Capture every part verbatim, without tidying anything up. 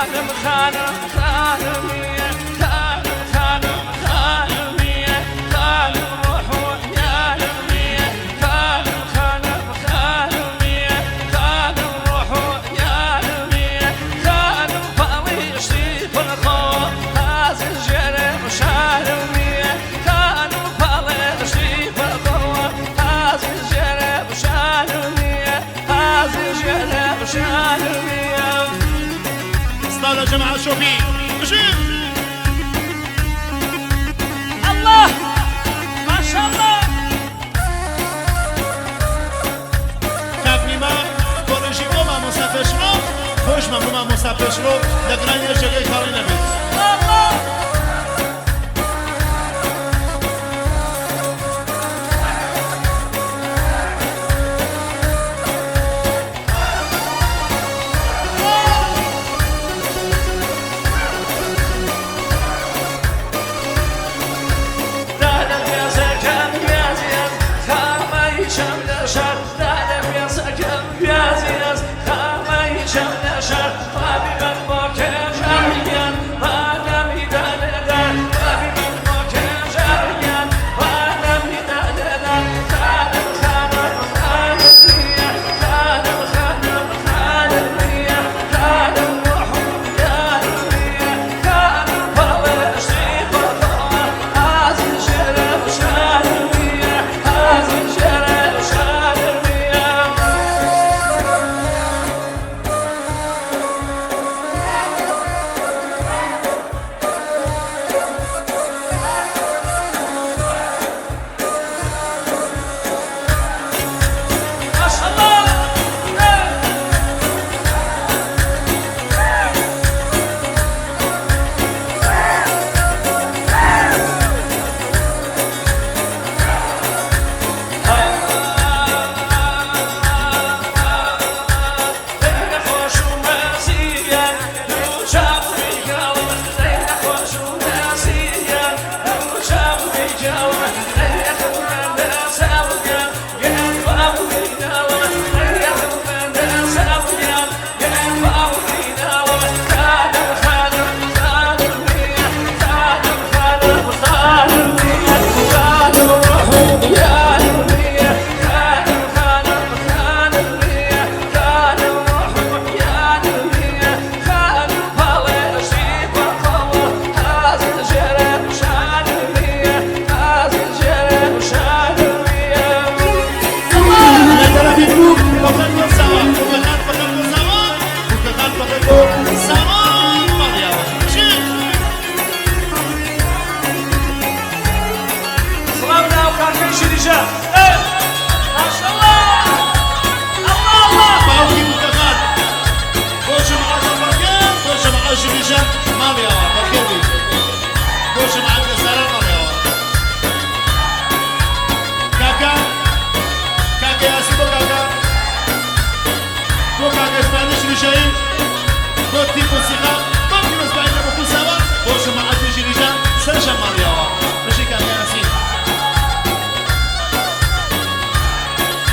خانم خانم خانمیه خانم خانم خانمیه خانم روح و یارمیه خانم خانم خانمیه خانم روح و یارمیه خانم پالیشتی پرخو هازی جره و شارمیه خانم پالیشتی پرخو هازی جره و شارمیه هازی جره و شارمیه استاذ جماعة شوفي شوف الله ما شاء الله كابني ما كورجي ما مصطفى شرو خوش ما ما مصطفى شرو لقراني الجاي كارينا بيت الله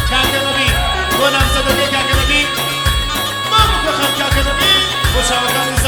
شبکه